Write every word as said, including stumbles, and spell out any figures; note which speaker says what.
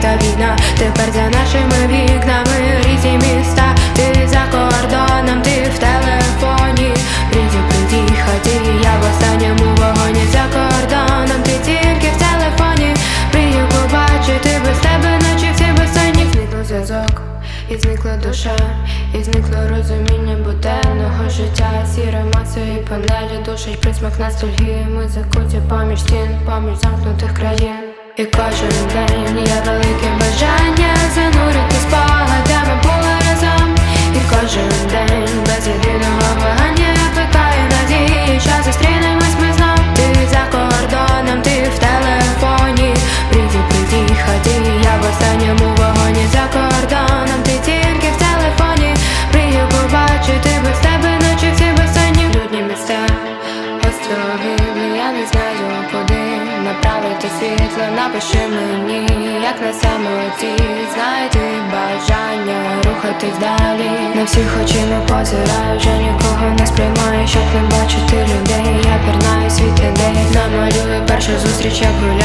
Speaker 1: та війна. Тепер за нашими вікнами різні міста. Ти за кордоном, ти в телефоні. Приді, приїхати, я в останньому вагоні. За кордоном, ти тільки в телефоні. Мрію побачити без тебе ночі всі безсонні. Зникло зв'язок, і зникла душа, і зникло розуміння буденного життя. Сіра маса і панелі душить присмак ностальгії. Ми закуті поміж стін, поміж замкнутих країн. І кожен день є велике бажання занурити спогадами були разом. І кожен день без єдиного вагання я плекаю надії, що зустрінемось ми знов. Ти за кордоном, ти в телефоні. Приді, приїхати, я в останньому вагоні. За кордоном, ти тільки в телефоні. Мрію побачити без тебе ночі всі безсонні. Людні місця, остроги, я не знаю куди направити світло. Напиши мені, як на самоті, знайти бажання рухатись далі. На всіх очима позираю, вже нікого не сприймаю, щоб не бачити людей. Я пірнаю світ ідей, намалюю першу зустріч, як гуляю.